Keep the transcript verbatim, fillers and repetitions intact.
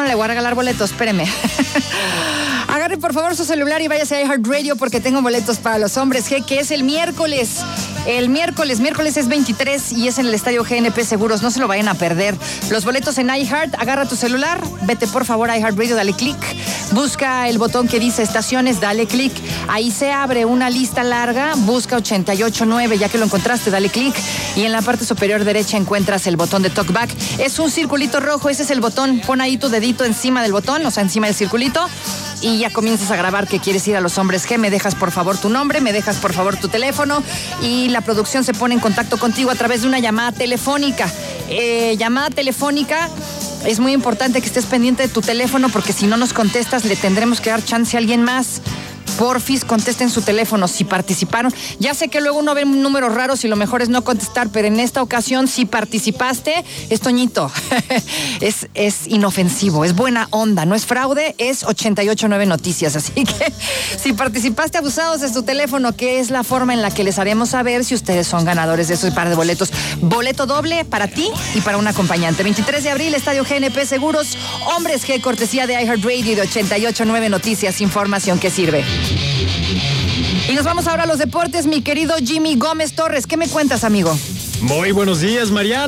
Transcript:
le voy a regalar boletos, espéreme. Agarre por favor su celular y váyase a iHeartRadio porque tengo boletos para los hombres G, que es el miércoles. El miércoles, miércoles es veintitrés y es en el Estadio G N P Seguros, no se lo vayan a perder. Los boletos en iHeart, agarra tu celular, vete por favor a iHeartRadio, dale clic, busca el botón que dice estaciones, dale clic, ahí se abre una lista larga, busca ochenta y ocho nueve, ya que lo encontraste, dale clic y en la parte superior derecha encuentras el botón de talkback. Es un circulito rojo, ese es el botón, pon ahí tu dedito encima del botón, o sea, encima del circulito. Y ya comienzas a grabar que quieres ir a los hombres G. Me dejas por favor tu nombre, me dejas por favor tu teléfono y la producción se pone en contacto contigo a través de una llamada telefónica. Eh, llamada telefónica, es muy importante que estés pendiente de tu teléfono porque si no nos contestas le tendremos que dar chance a alguien más. Porfis, contesten su teléfono si participaron. Ya sé que luego uno ve números raros y lo mejor es no contestar, pero en esta ocasión si participaste, es Toñito. es, es inofensivo, es buena onda, no es fraude, es ochenta y ocho nueve Noticias. Así que si participaste abusados de su teléfono, que es la forma en la que les haremos saber si ustedes son ganadores de esos par de boletos. Boleto doble para ti y para un acompañante. veintitrés de abril, Estadio G N P Seguros, Hombres G, cortesía de iHeartRadio y de ochenta y ocho nueve Noticias, información que sirve. Y nos vamos ahora a los deportes, mi querido Jimmy Gómez Torres. ¿Qué me cuentas, amigo? Muy buenos días, Mariana.